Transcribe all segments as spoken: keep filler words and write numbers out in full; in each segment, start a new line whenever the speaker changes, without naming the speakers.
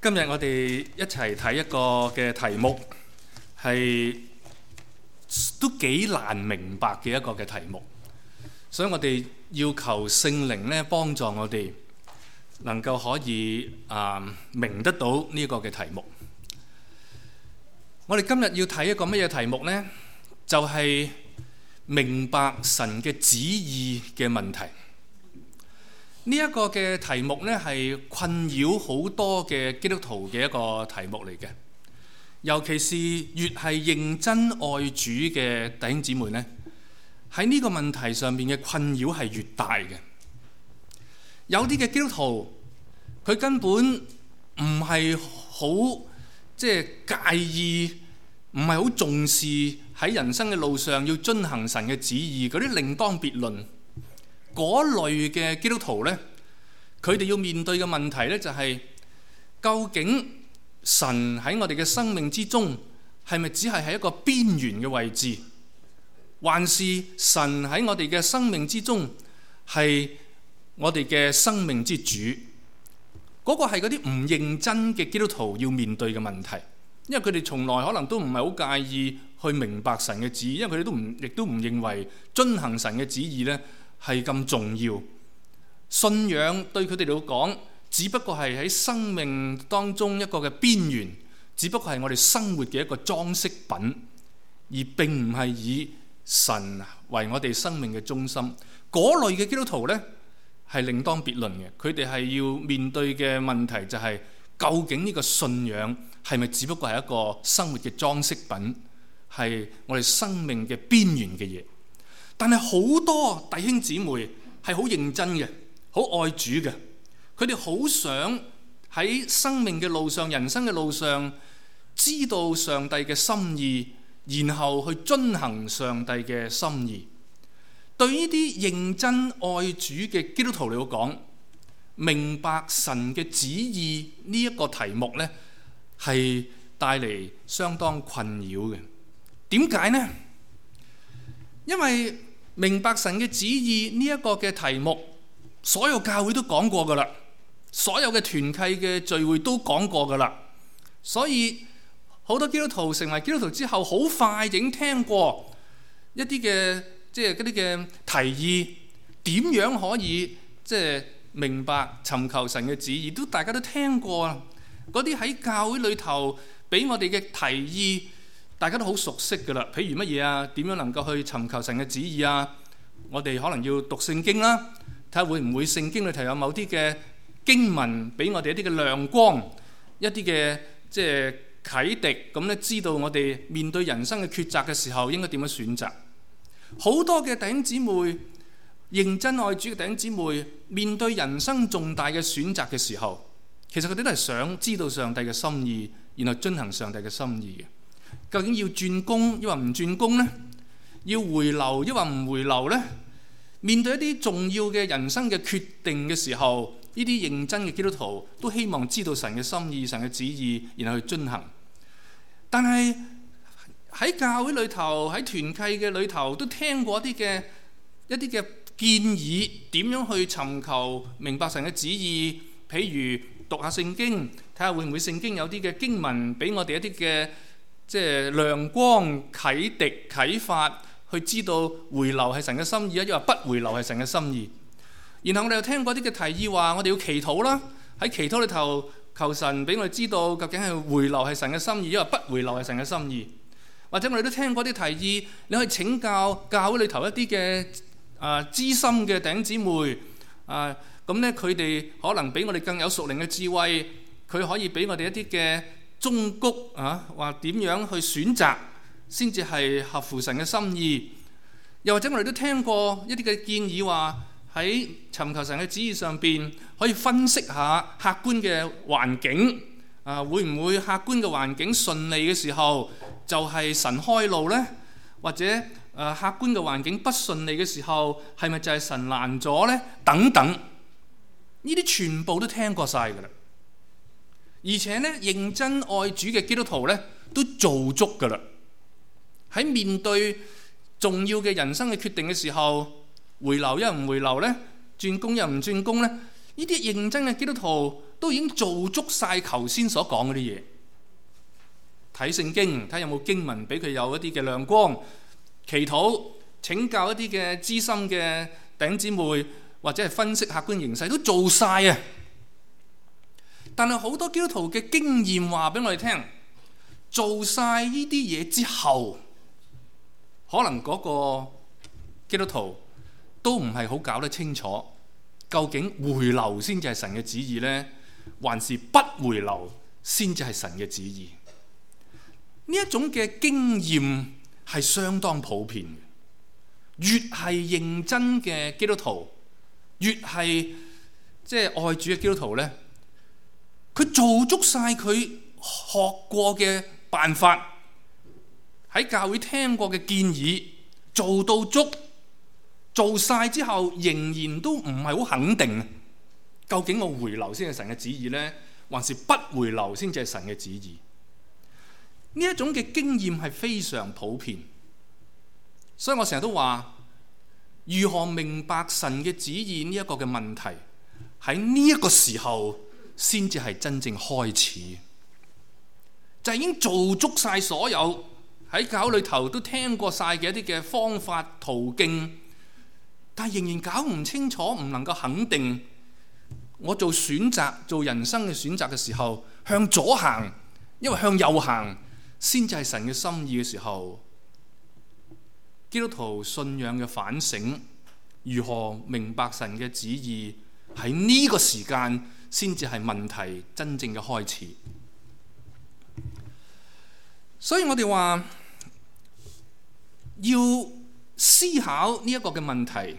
今日我哋一齊睇一個嘅題目，係都幾難明白嘅一個嘅題目，所以我哋要求聖靈咧幫助我哋，能夠可以啊、呃、明得到呢個嘅題目。我哋今日要睇一個乜嘢題目呢？就係、是、明白神嘅旨意嘅問題。呢、這、一個嘅題目呢，係困擾好多嘅基督徒嘅一個題目嚟嘅，尤其是越係認真愛主嘅弟兄姊妹呢，喺呢個問題上面嘅困擾係越大嘅。有啲嘅基督徒佢根本唔係好即係介意，唔係好重視喺人生嘅路上要遵行神嘅旨意，嗰啲另當別論。嗰類嘅基督徒呢，佢哋要面對嘅問題呢，就係究竟神喺我哋嘅生命之中係咪只係喺一個邊緣嘅位置，還是神喺我哋嘅生命之中係我哋嘅生命之主？嗰個係嗰啲唔認真嘅基督徒要面對嘅問題，因為佢哋從來可能都唔係好介意去明白神嘅旨意，因為佢哋都唔亦都唔認為遵行神嘅旨意呢係咁重要。信仰對佢哋嚟講，只不過係喺生命當中一個嘅邊緣，只不過係我哋生活嘅一個裝飾品，而並唔係以神為我哋生命嘅中心。嗰類嘅基督徒呢，係另當別論嘅。佢哋係要面對嘅問題就係，究竟呢個信仰係咪只不過係一個生活嘅裝飾品，係我哋生命嘅邊緣嘅嘢？但係好多弟兄姊妹係好認真嘅，好愛主嘅，佢哋好想喺生命嘅路上、人生嘅路上知道上帝嘅心意，然後去遵行上帝嘅心意。對呢啲認真愛主嘅基督徒嚟講，明白神嘅旨意呢一個題目呢，係帶嚟相當困擾嘅。點解呢？因為明白神嘅旨意呢一個嘅題目，所有教會都講過噶啦，所有嘅團契嘅聚會都講過噶啦，所以好多基督徒成為基督徒之後，好快已經聽過一啲嘅即係嗰啲嘅提議，點樣可以即係明白尋求神嘅旨意，都大家都聽過啦。嗰啲喺教會裏頭俾我哋嘅提議，大家都好熟悉噶啦。譬如乜嘢啊？點樣能夠去尋求神嘅旨意啊？我哋可能要讀聖經啦，睇下會唔會聖經裏頭有某啲嘅經文俾我哋一啲嘅亮光，一啲嘅即係啟迪，咁咧知道我哋面對人生嘅抉擇嘅時候應該點樣選擇。好多嘅弟兄姊妹，認真愛主嘅弟兄姊妹，面對人生重大嘅選擇嘅時候，其實佢哋都係想知道上帝嘅心意，然後遵行上帝嘅心意嘅。究竟要轉工抑或唔轉工呢？要回流抑或唔回流呢？面對一啲重要嘅人生嘅決定嘅時候，呢啲認真嘅基督徒都希望知道神嘅心意、神嘅旨意，然後去遵行。但係喺教會裏頭、喺團契嘅裏頭，都聽過一啲嘅一啲嘅建議，點樣去尋求明白神嘅旨意？譬如讀下聖經，睇下會唔會聖經有啲嘅經文俾我哋一啲嘅即係亮光、啟迪、啟發，去知道回流係神嘅心意啊，抑或不回流係神嘅心意。然後我哋又聽過啲嘅提議，話我哋要祈禱啦，喺祈禱裏頭求神俾我哋知道究竟係回流係神嘅心意，抑或不回流係神嘅心意。或者我哋都聽過啲提議，你可以請教教會裏頭一啲嘅啊資深嘅弟兄姊妹啊，咁咧佢哋可能比我哋更有屬靈嘅智慧，佢可以俾我哋一啲嘅忠告啊，話點樣去選擇先至係合乎神嘅心意。又或者我哋都聽過一啲嘅建議，話喺尋求神嘅旨意上邊，可以分析下客觀嘅環境啊，會唔會客觀嘅環境順利嘅時候就係神開路呢？或者誒客觀嘅環境不順利嘅時候，係咪就係神攔咗呢？等等，呢啲全部都聽過晒噶啦。而且呢，認真愛主嘅基督徒呢，都做足噶啦。喺面對重要嘅人生嘅決定嘅時候，回流又唔回流呢？轉工又唔轉工呢？呢啲認真嘅基督徒都已經做足晒頭先所講嗰啲嘢。睇聖經，睇有冇經文俾佢有一啲嘅亮光，祈禱請教一啲嘅資深嘅弟兄姊妹，或者係分析客觀形勢，都做晒啊！但係好多基督徒嘅經驗話俾我哋聽，做晒呢啲嘢之後，可能嗰個基督徒都唔係好搞得清楚，究竟回流先至係神嘅旨意呢，還是不回流先至係神嘅旨意？呢一種嘅經驗係相當普遍嘅。越係認真嘅基督徒，越係即係愛主嘅基督徒呢，佢做足晒佢學過嘅辦法，喺教會聽過嘅建議，做到足，做晒之後仍然都唔係好肯定，究竟我回流先係神嘅旨意呢，還是不回流先至係神嘅旨意？呢一種嘅經驗係非常普遍，所以我成日都話，如何明白神嘅旨意呢一個嘅問題，喺呢一個時候先至係真正開始，就係已經做足晒所有喺教裏頭都聽過晒嘅一啲嘅方法途徑，但係仍然搞唔清楚，唔能夠肯定。我做選擇，做人生嘅選擇嘅時候，向左行，因為向右行先至係神嘅心意嘅時候，基督徒信仰嘅反省，如何明白神嘅旨意，喺呢個時間先至係問題真正嘅開始。所以我哋話要思考呢一個嘅問題，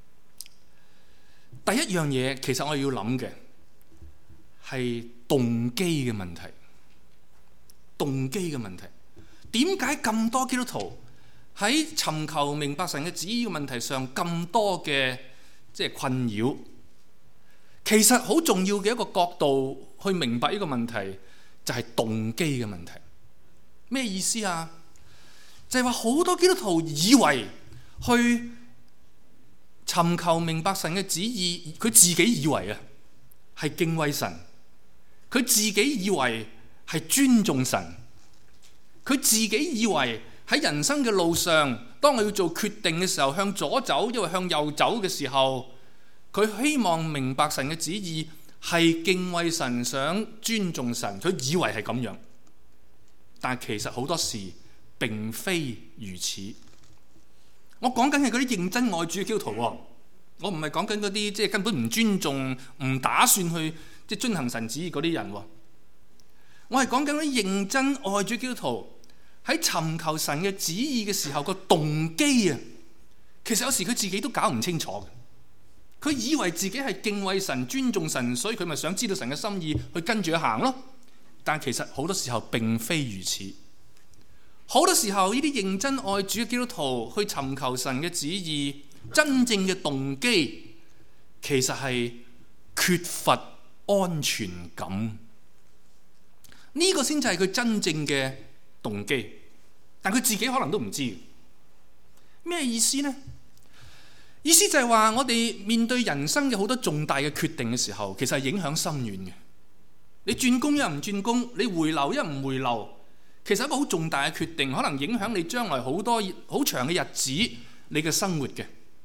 第一樣嘢其實我哋要諗嘅係動機嘅問題。動機嘅問題，點解咁多基督徒喺尋求明白神嘅旨意嘅問題上咁多嘅即係困擾？其實好重要嘅一個角度去明白呢個問題，就係動機嘅問題。咩意思啊？就係話好多基督徒以為去尋求明白神嘅旨意，佢自己以為啊係敬畏神，佢自己以為係尊重神，佢自己以為喺人生嘅路上，當我要做決定嘅時候，向左走因為向右走嘅時候，佢希望明白神嘅旨意係敬畏神，想尊重神，佢以為係咁樣。但其實好多時並非如此。我講緊係嗰啲認真愛主嘅基督徒，我唔係講緊嗰啲即係根本唔尊重、唔打算去即係遵行神旨意嗰啲人。我係講緊嗰啲認真愛主基督徒喺尋求神嘅旨意嘅時候，個動機啊，其實有時佢自己都搞唔清楚嘅。佢以為自己係敬畏神、尊重神，所以佢咪想知道神嘅心意，去跟住去行咯。但其實好多時候並非如此。好多時候呢啲認真愛主嘅基督徒去尋求神嘅旨意，真正嘅動機其實係缺乏安全感。呢個先至係佢真正嘅動機，但佢自己可能都唔知。咩意思呢？意思就係話，我哋面對人生嘅好多重大嘅決定嘅時候，其實係影響深遠嘅。你轉工一唔轉工，你回流一唔回流，其實係一個好重大嘅決定，可能影響你將來好多好長嘅日子，你嘅生活嘅。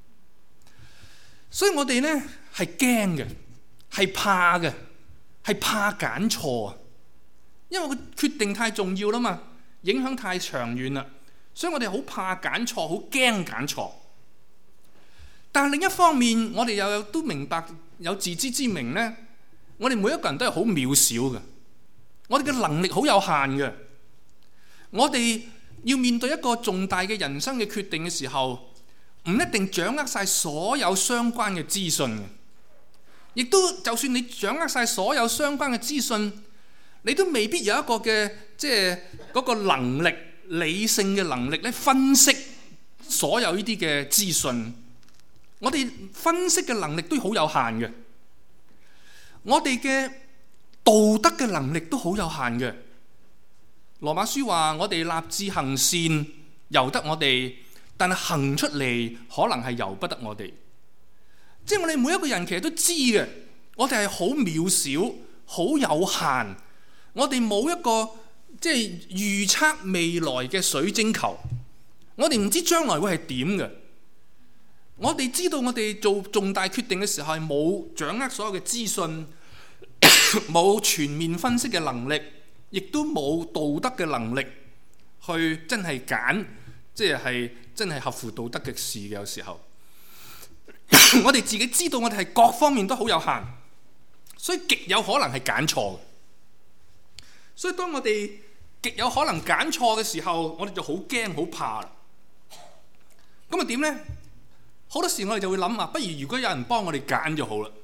所以我哋呢係驚嘅，係怕嘅，係怕揀錯啊！因為個決定太重要啦嘛，影響太長遠啦，所以我哋好怕揀錯，好驚揀錯。但係另一方面，我哋又都明白有自知之明呢，我哋每一個人都係好渺小嘅，我哋嘅能力好有限嘅。我哋要面對一個重大嘅人生嘅決定嘅時候，唔一定掌握晒所有相關嘅資訊嘅，亦都就算你掌握晒所有相關嘅資訊，你都未必有一個嘅即係嗰個能力、理性嘅能力咧，分析所有呢啲嘅資訊。我哋分析嘅能力都好有限嘅，我哋嘅道德嘅能力都好有限嘅。羅馬書話：我哋立志行善，由得我哋，但係行出嚟可能係由不得我哋。即係我哋每一個人其實都知嘅，我哋係好渺小、 好有限，我哋冇一個即係預測未來嘅水晶球，我哋唔知將來會係點嘅。我哋知道我哋做重大決定嘅時候係冇掌握所有嘅資訊，冇全面分析嘅能力，亦都冇道德嘅能力去真係揀，即係真係合乎道德嘅事嘅。有時候我哋自己知道我哋係各方面都好有限，所以極有可能係揀錯嘅。所以當我哋極有可能揀錯嘅時候，我哋就好驚好怕啦。咁啊點呢？好多時我哋就會諗啊，不如如果有人幫我哋揀就好啦。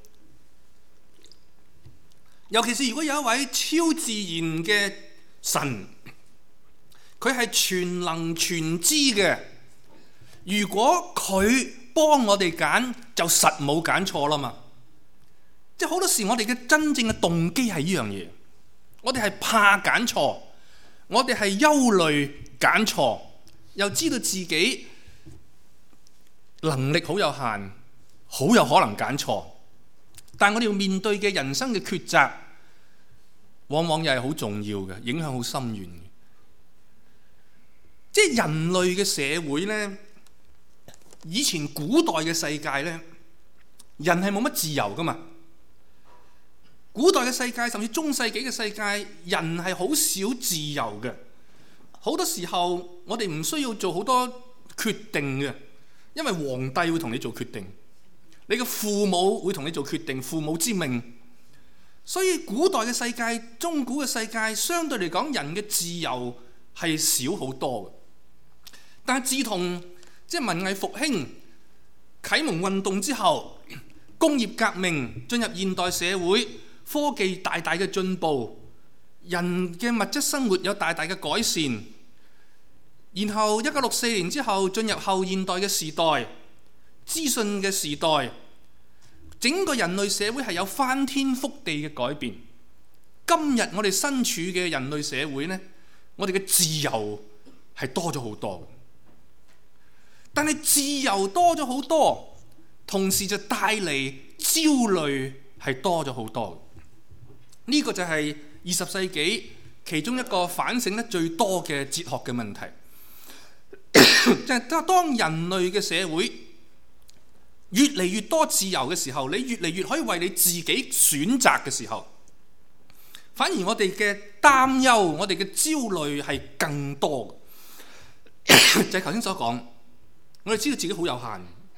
尤其是如果有一位超自然嘅神，佢係全能全知嘅，如果佢幫我哋揀，就實冇揀錯啦嘛。即係好多時我哋嘅真正嘅動機係呢樣嘢，我哋係怕揀錯，我哋係憂慮揀錯，又知道自己能力好有限，好有可能揀錯，但我哋要面對嘅人生嘅抉擇，往往又係好重要嘅，影響好深遠嘅。即係人類嘅社會呢，以前古代嘅世界呢，人係冇乜自由噶嘛。古代嘅世界，甚至中世紀嘅世界，人係好少自由嘅。好多時候，我哋唔需要做好多決定嘅。因為皇帝會同你做決定，你嘅父母會同你做決定，父母之命。所以古代嘅世界、中古嘅世界，相對嚟講，人嘅自由係少好多嘅。但係自從即係文藝復興、啟蒙運動之後，工業革命進入現代社會，科技大大嘅進步，人嘅物質生活有大大嘅改善。然後一九六四年之後進入後現代嘅時代，資訊嘅時代，整個人類社會係有翻天覆地嘅改變。今日我哋身處嘅人類社會呢，我哋嘅自由係多咗好多。但係自由多咗好多，同時就帶嚟焦慮係多咗好多。呢個就係二十世紀其中一個反省得最多嘅哲學嘅問題。就係當人類嘅社會越嚟越多自由嘅時候，你越嚟越可以為你自己選擇嘅時候，反而我哋嘅擔憂、我哋嘅焦慮係更多。就係頭先所講，我哋知道自己好有限，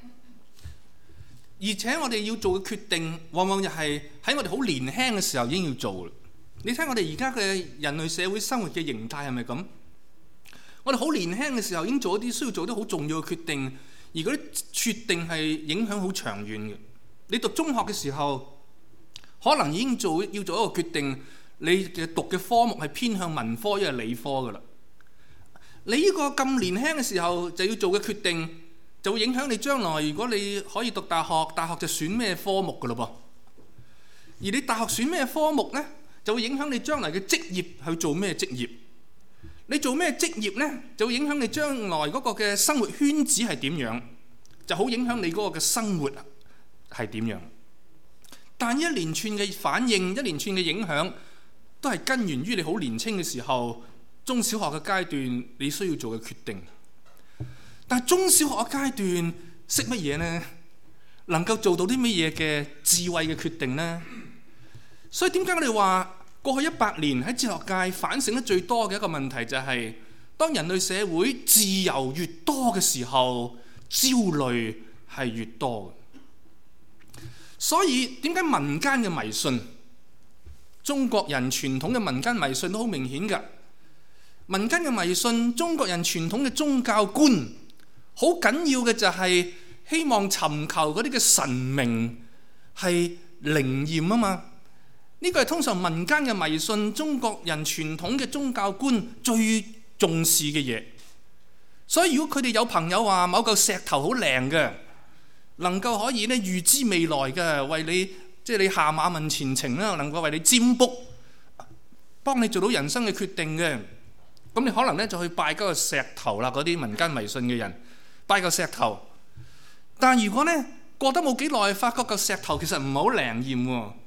而且我哋要做嘅決定，往往就係喺我哋好年輕嘅時候已經要做啦。你睇我哋而家嘅人類社會生活嘅形態係咪咁？我哋好年輕嘅時候已經做一啲需要做啲好重要嘅決定，而嗰啲決定係影響好長遠嘅。你讀中學嘅時候，可能已經做要做一個決定，你嘅讀嘅科目係偏向文科抑係理科噶啦。你呢個咁年輕嘅時候就要做嘅決定，就會影響你將來。如果你可以讀大學，大學就選咩科目噶咯噃。而你大學選咩科目呢，就會影響你將來嘅職業去做咩職業。你做咩職業呢，就會影響你將來嗰個嘅生活圈子係點樣，就好影響你嗰個嘅生活係點樣。但一連串嘅反應，一連串嘅影響，都係根源於你好年輕嘅時候，中小學嘅階段你需要做嘅決定。但係中小學嘅階段識乜嘢呢？能夠做到啲乜嘢嘅智慧嘅決定呢？所以點解我哋話過去一百年喺哲學界反省得最多嘅一個問題就係，當人類社會自由越多嘅時候，焦慮係越多嘅。所以點解民間嘅迷信，中國人傳統嘅民間迷信都好明顯㗎。民間嘅迷信，中國人傳統嘅宗教觀，好緊要嘅就係希望尋求嗰啲嘅神明係靈驗啊嘛。呢個係通常民間嘅迷信，中國人傳統嘅宗教觀最重視嘅嘢。所以如果佢哋有朋友話某嚿石頭好靈嘅，能夠可以咧預知未來嘅，為你即係、就是、你下馬問前程啦，能夠為你占卜，幫你做到人生嘅決定嘅，咁你可能咧就去拜嗰個石頭啦。嗰啲民間迷信嘅人拜嚿石頭，但如果咧過得冇幾耐，發覺嚿石頭其實唔係好靈驗喎。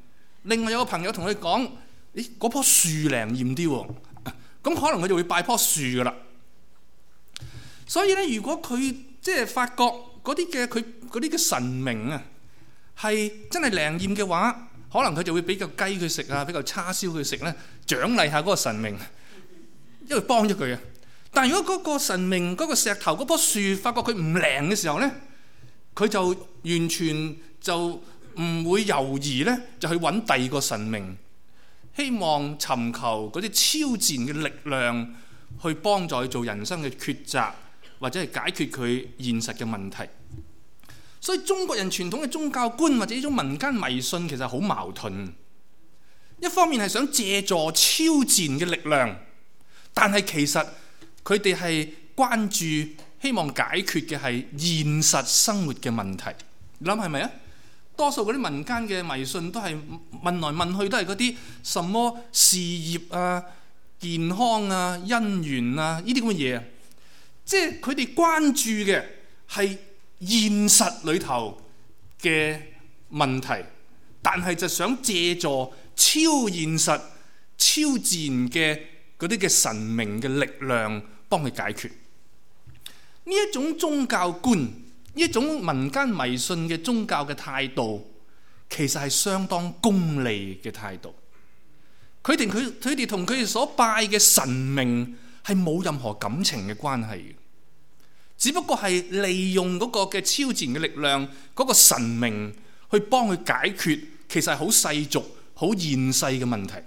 另外有個朋友同佢講：咦，嗰棵樹靈驗啲喎，咁可能佢就會拜棵樹噶啦。所以咧，如果佢即係發覺嗰啲嘅佢嗰啲嘅神明啊，係真係靈驗嘅話，可能佢就會俾嚿雞佢食啊，俾嚿叉燒佢食咧，獎勵下嗰個神明，因為幫咗佢啊。但係如果嗰個神明嗰個石頭嗰棵樹發覺佢唔靈嘅時候咧，佢就完全就唔會猶豫咧，就去揾第二個神明，希望尋求嗰啲超自然嘅力量去幫助佢做人生嘅抉擇，或者係解決佢現實嘅問題。所以中國人傳統嘅宗教觀或者呢種民間迷信其實好矛盾。一方面係想借助超自然嘅力量，但係其實佢哋係關注希望解決嘅係現實生活嘅問題。你諗係咪啊？多數嗰啲民間嘅迷信都係問來問去都係嗰啲什麼事業啊、健康啊、姻緣啊呢啲咁嘅嘢啊，即係佢哋關注嘅係現實裏頭嘅問題，但係就想借助超現實、超自然嘅嗰啲嘅神明嘅力量幫佢解決。呢一種宗教觀，呢一種民間迷信嘅宗教嘅態度，其實係相當功利嘅態度。佢哋佢佢哋同佢哋所拜嘅神明係冇任何感情嘅關係嘅，只不過係利用嗰個嘅超自然嘅力量，嗰個神明去幫佢解決其實係好世俗、好現世嘅問題。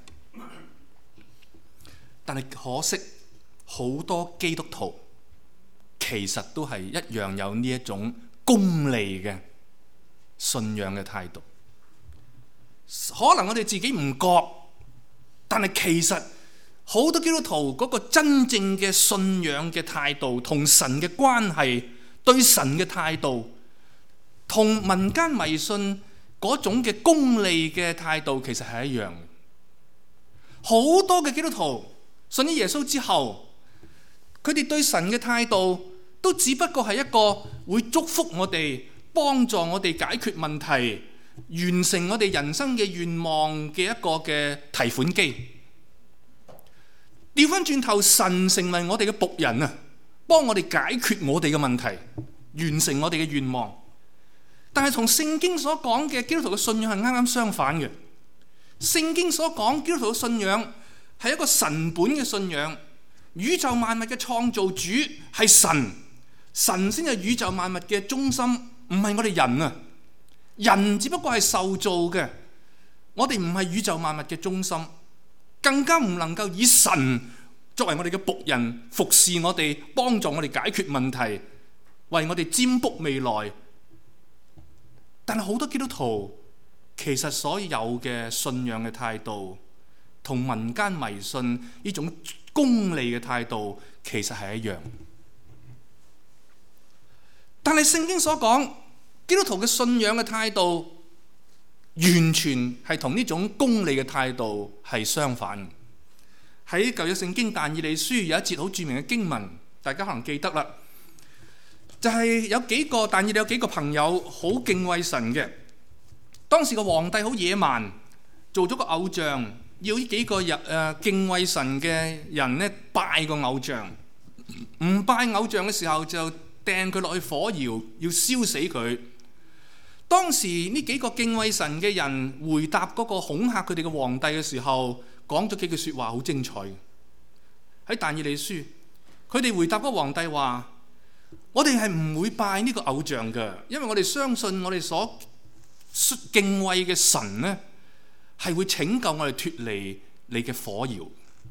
但係可惜，好多基督徒其實都係一樣有呢一種功利嘅信仰嘅態度。可能我哋自己唔覺，但係其實好多基督徒嗰個真正嘅信仰嘅態度，同神嘅關係，對神嘅態度，同民間迷信嗰種嘅功利嘅態度其實係一樣嘅。好多嘅基督徒信咗耶穌之後，佢哋對神嘅態度都只不過係一個會祝福我哋、幫助我哋解決問題、完成我哋人生嘅願望嘅一個嘅提款機。調翻轉頭，神成為我哋嘅僕人啊，幫我哋解決我哋嘅問題，完成我哋嘅願望。但係同聖經所講嘅基督徒嘅信仰係啱啱相反嘅。聖經所講基督徒嘅信仰係一個神本嘅信仰，宇宙萬物嘅創造主係神，神先係宇宙萬物嘅中心，唔係我哋人啊。人只不過係受造嘅，我哋唔係宇宙萬物嘅中心，更加唔能夠以神作為我哋嘅僕人，服侍我哋，幫助我哋解決問題，為我哋占卜未來。但係好多基督徒其實所有嘅信仰嘅態度，同民間迷信呢種功利嘅態度其實係一樣。但係聖經所講基督徒嘅信仰嘅態度，完全係同呢種功利嘅態度係相反。喺舊約聖經但以理書有一節好著名嘅經文，大家可能記得啦，就係、是、有幾個但以理有幾個朋友好敬畏神嘅。當時個皇帝好野蠻，做咗個偶像，要呢幾個人誒、呃、敬畏神嘅人咧拜個偶像，唔拜偶像嘅時候就掟佢落去火窯，要燒死佢。當時呢幾個敬畏神嘅人回答嗰個恐嚇佢哋嘅皇帝嘅時候，講咗幾句說話好精彩。喺但以理書，佢哋回答嗰個皇帝話：我哋係唔會拜呢個偶像嘅，因為我哋相信我哋所敬畏嘅神呢，係會拯救我哋脫離你嘅火窯。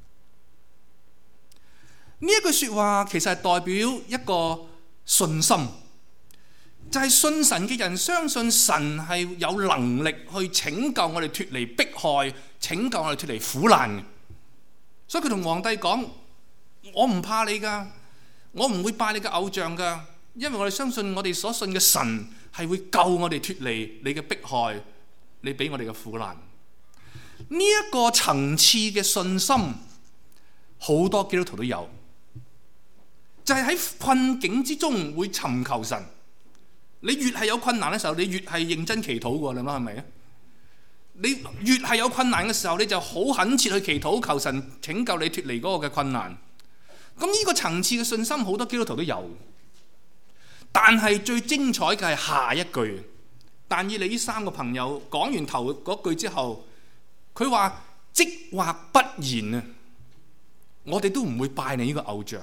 呢一句說話其實係代表一個信心，就係信神嘅人相信神係有能力去拯救我哋脫離迫害，拯救我哋脫離苦難嘅。所以佢同皇帝講：我唔怕你噶，我唔會拜你嘅偶像噶，因為我哋相信我哋所信嘅神係會救我哋脫離你嘅迫害，你俾我哋嘅苦難。呢一個層次嘅信心，好多基督徒都有，就係喺困境之中會尋求神。你越係有困難嘅時候，你越係認真祈禱嘅，你諗係咪啊？ 你越係有困難嘅時候，你就好懇切去祈禱求神拯救你脫離嗰個嘅困難。咁呢個層次嘅信心好多基督徒都有，但係最精彩嘅係下一句。但以理呢三個朋友講完頭嗰句之後，佢話即或不然啊，我哋都唔會拜你呢個偶像。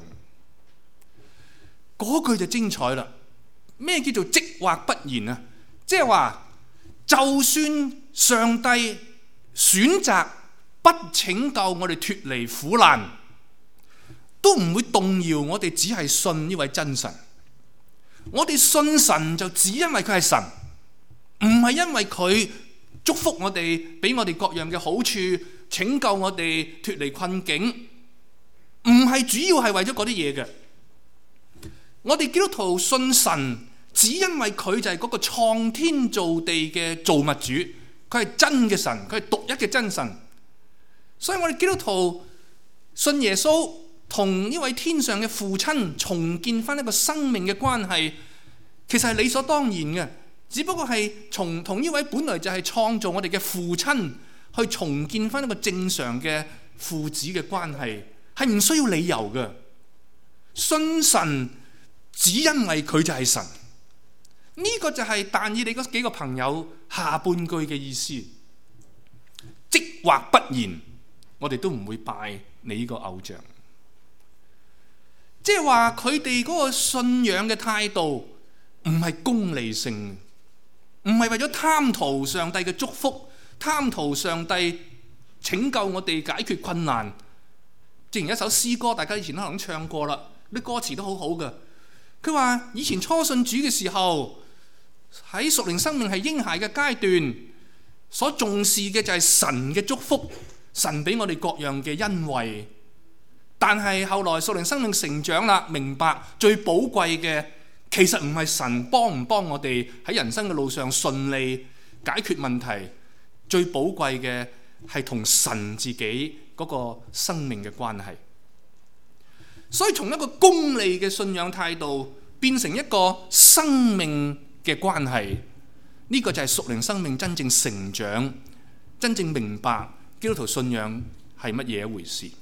嗰句就精彩啦。咩叫做即或不然啊？即係話就算上帝選擇不拯救我哋脫離苦難，都唔會動搖我哋只係信呢位真神。我哋信神就只因為佢係神，唔係因為佢祝福我哋，俾我哋各樣嘅好處，拯救我哋脫離困境，唔係主要係為咗嗰啲嘢嘅。我哋基督徒信神，只因為佢就係嗰個創天造地嘅造物主，佢係真嘅神，佢係獨一嘅真神。所以我哋基督徒信耶穌，同呢位天上嘅父親重建翻一個生命嘅關係，其實係理所當然嘅。只不過係從同呢位本來就係創造我哋嘅父親去重建翻一個正常嘅父子嘅關係，係唔需要理由嘅。信神只因為佢就係神，呢、這個就係但以理嗰幾個朋友下半句嘅意思。即或不然，我哋都唔會拜你呢個偶像。即係話佢哋嗰個信仰嘅態度唔係功利性，唔係為咗貪圖上帝嘅祝福，貪圖上帝拯救我哋解決困難。正如一首詩歌，大家以前可能唱過啦，啲歌詞都好好嘅。佢話以前初信主嘅時候，喺屬靈生命係嬰孩嘅階段，所重視嘅就係神嘅祝福，神俾我哋各樣嘅恩惠。但係後來屬靈生命成長啦，明白最寶貴嘅其實唔係神幫唔幫我哋喺人生嘅路上順利解決問題，最寶貴嘅係同神自己嗰個生命嘅關係。所以從一個功利嘅信仰態度變成一個生命嘅關係，呢個就係屬靈生命真正成長，真正明白基督徒信仰係乜嘢一回事。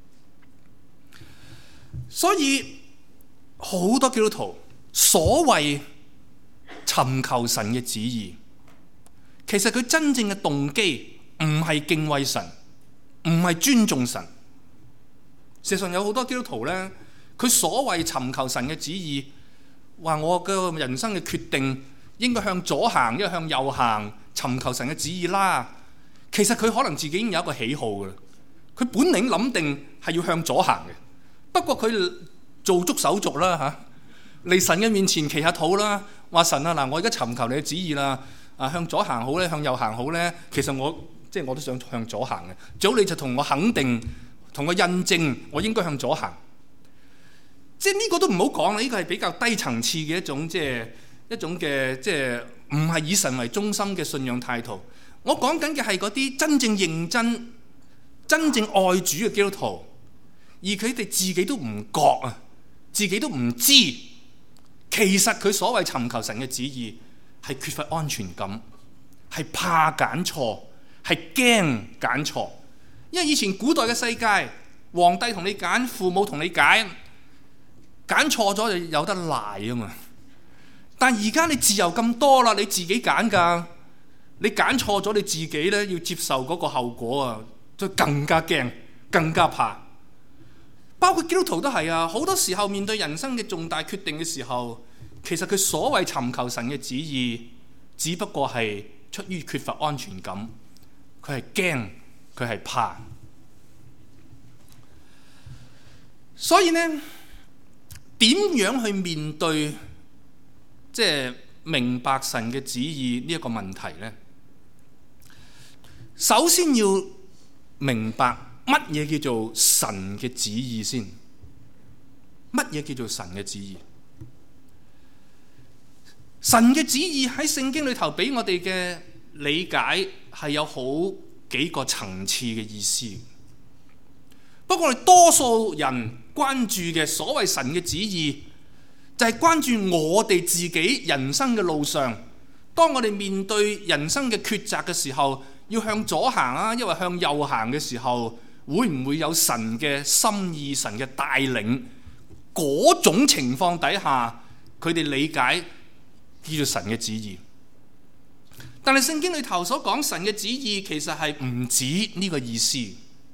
所以好多基督徒所謂尋求神嘅旨意，其實佢真正嘅動機唔係敬畏神，唔係尊重神。事實上有好多基督徒呢，佢所謂尋求神嘅旨意，話我嘅人生嘅決定應該向左行，應該向右行，尋求神嘅旨意啦。其實佢可能自己已經有一個喜好嘅，佢本領諗定係要向左行嘅。不過佢做足手續啦嚇，嚟神嘅面前祈下禱啦，話神啊嗱，我而家尋求你嘅旨意啦，啊向左行好咧，向右行好咧。其實我即係我都想向左行嘅，最好你就同我肯定，同我印證，我應該向左行。即係呢個都唔好講啦，呢個係比較低層次嘅一種即係一種嘅即係唔係以神為中心嘅信仰態度。我講緊嘅係嗰啲真正認真、真正愛主嘅基督徒。而佢哋自己都唔覺啊，自己都唔知，其實佢所謂尋求神嘅旨意係缺乏安全感，係怕揀錯，係驚揀錯。因為以前古代嘅世界，皇帝同你揀，父母同你揀，揀錯咗就有得賴啊嘛。但而家你自由咁多啦，你自己揀㗎，你揀錯咗你自己咧要接受嗰個後果啊，就更加驚，更加怕。包括基督徒都係啊，好多時候面對人生嘅重大決定嘅時候，其實佢所謂尋求神嘅旨意，只不過係出於缺乏安全感，佢係驚，佢係怕。所以呢，點樣去面對即係明白神嘅旨意呢一個問題呢？首先要明白乜嘢叫做神嘅旨意先？乜嘢叫做神嘅旨意？神嘅旨意喺聖經裏頭俾我哋嘅理解係有好幾個層次嘅意思。不過我哋多數人關注嘅所謂神嘅旨意，就係關注我哋自己人生嘅路上，當我哋面對人生嘅抉擇嘅時候， 要向左行啊，抑或向右行嘅時候，會唔會有神嘅心意、神嘅帶領？嗰種情況底下，佢哋理解叫做神嘅旨意。但係聖經裏頭所講神嘅旨意，其實係唔止呢個意思。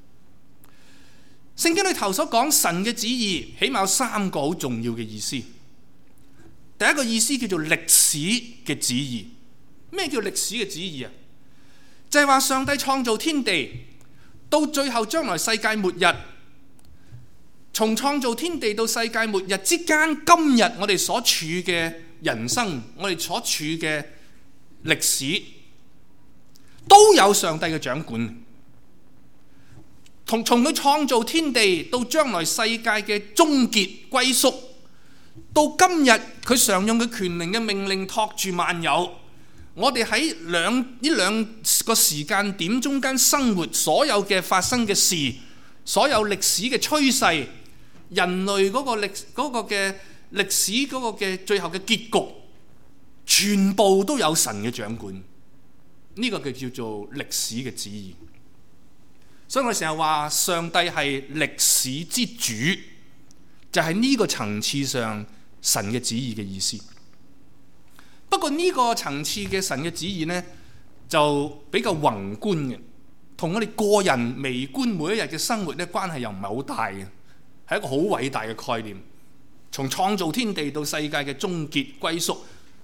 聖經裏頭所講神嘅旨意，起碼有三個好重要嘅意思。第一個意思叫做歷史嘅旨意。咩叫歷史嘅旨意啊？就係話上帝創造天地，到最後將來世界末日，從創造天地到世界末日之間，今日我哋所處嘅人生，我哋所處嘅歷史，都有上帝嘅掌管。從從佢創造天地到將來世界嘅終結歸宿，到今日佢常用嘅權能嘅命令托住萬有，我哋喺兩呢兩個時間點中間生活，所有嘅發生嘅事，所有歷史嘅趨勢，人類嗰個歷嗰個嘅歷史嗰個嘅最後嘅結局，全部都有神嘅掌管。呢個就叫做歷史嘅旨意。所以我成日話上帝係歷史之主，就係呢個層次上神嘅旨意嘅意思。不過呢個層次嘅神嘅旨意呢，就比較宏觀嘅，同我哋個人微觀每一日嘅生活呢，關係又唔係好大嘅，係一個好偉大嘅概念。從創造天地到世界嘅終結歸宿，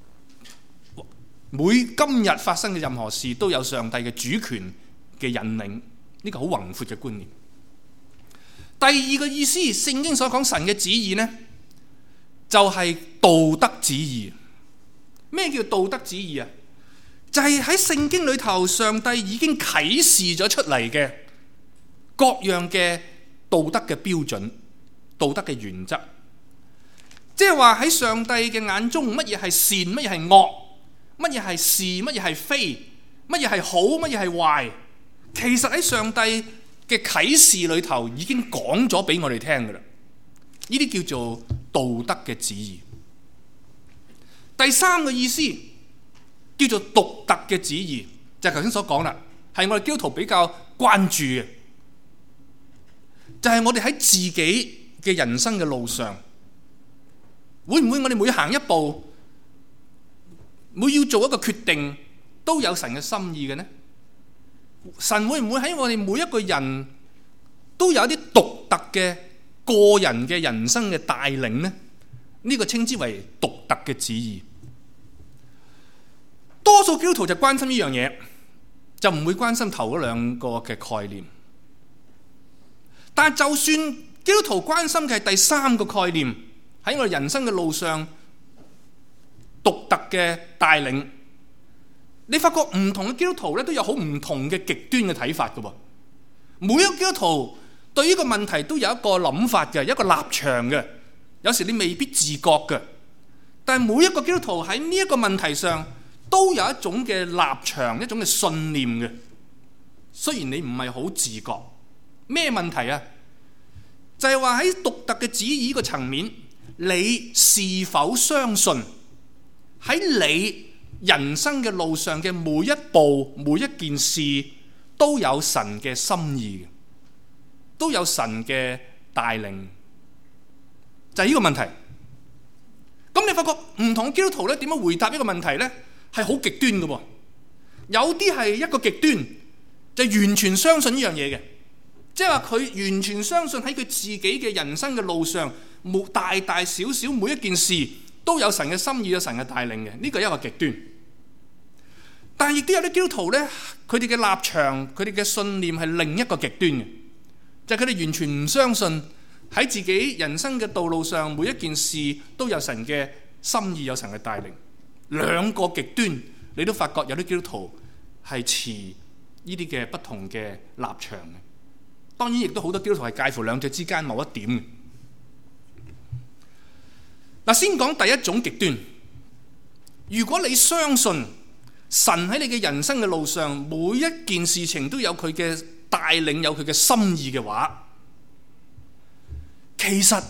每今日發生嘅任何事都有上帝嘅主權嘅引領。呢個好宏闊嘅觀念。第二個意思，聖經所講神嘅旨意呢，就係道德旨意。咩叫道德旨意啊？就係喺聖經裏頭，上帝已經啟示咗出嚟嘅各樣嘅道德嘅標準、道德嘅原則。即係話喺上帝嘅眼中，乜嘢係善，乜嘢係惡，乜嘢係是，乜嘢係非，乜嘢係好，乜嘢係壞。其實喺上帝嘅啟示裏頭已經講咗俾我哋聽㗎啦，呢啲叫做道德嘅旨意。第三個意思叫做獨特嘅旨意，就係頭先所講啦，係我哋基督徒比較關注嘅，就係我哋喺自己嘅人生嘅路上，會唔會我哋每行一步，每要做一個決定，都有神嘅心意嘅呢？神會唔會喺我哋每一個人都有一啲獨特嘅個人嘅人生嘅帶領呢？呢個稱之為獨特嘅旨意。多數基督徒就關心呢樣嘢，就唔會關心頭嗰兩個嘅概念。但係就算基督徒關心嘅係第三個概念，喺我哋人生嘅路上獨特嘅帶領，你發覺唔同嘅基督徒咧都有好唔同嘅極端嘅睇法嘅喎。每一個基督徒對呢個問題都有一個諗法嘅，一個立場嘅。有時你未必自覺嘅，但係每一個基督徒喺呢一個問題上都有一種嘅立場，一種嘅信念嘅。雖然你唔係好自覺，咩問題啊？就係話喺獨特嘅旨意個層面，你是否相信喺你人生嘅路上嘅每一步、每一件事都有神嘅心意，都有神嘅帶領，就係呢個問題。咁你發覺唔同基督徒咧點樣回答呢個問題咧，係好極端嘅喎。有啲係一個極端，就完全相信呢樣嘢嘅，即係話佢完全相信喺佢自己嘅人生嘅路上，冇大大小小每一件事都有神嘅心意、有神嘅帶領嘅。呢個係一個極端。但係亦都有啲基督徒咧，佢哋嘅立場、佢哋嘅信念係另一個極端嘅，就係佢哋完全唔相信喺自己人生嘅道路上每一件事都有神嘅心意、有神嘅帶領。兩個極端，你都發覺有啲基督徒係持呢啲嘅不同嘅立場嘅。當然亦都好多基督徒係介乎兩者之間某一點嘅。嗱，先講第一種極端。如果你相信神喺你嘅人生嘅路上，每一件事情都有佢嘅帶領，有佢嘅心意嘅話，其實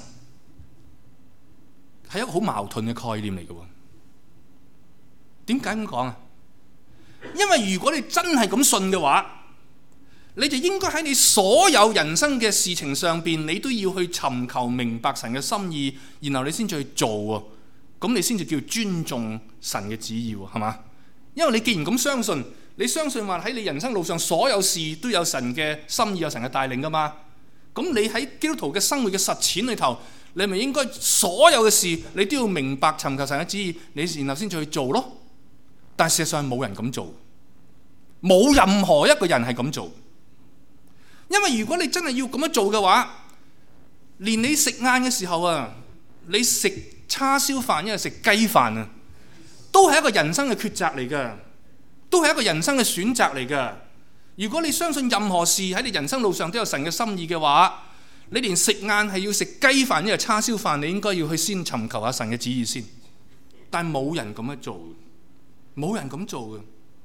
係一個好矛盾嘅概念嚟嘅。點解咁講啊？ 因為如果你真係咁信嘅話，你就應該喺你所有人生嘅事情上邊，你都要去尋求明白神嘅心意，然後你先至去做喎。咁你先至叫尊重神嘅旨意喎，係嘛？因為你既然咁相信，你相信話喺你人生路上所有事都有神嘅心意，有神嘅帶領噶嘛？咁你喺基督徒嘅生活嘅實踐裏頭，你咪應該所有嘅事你都要明白尋求神嘅旨意，你然後先至去做咯。但事實上冇人咁做，冇任何一個人係咁做。因為如果你真係要咁樣做嘅話，連你食晏嘅時候啊，你食叉燒飯因為食雞飯啊，都係一個人生嘅抉擇嚟噶，都係一個人生嘅選擇嚟噶。如果你相信任何事喺你人生路上都有神嘅心意嘅話，你連食晏係要食雞飯因為叉燒飯，你應該要去先尋求下神嘅旨意先。但係冇人咁樣做，冇人咁做嘅。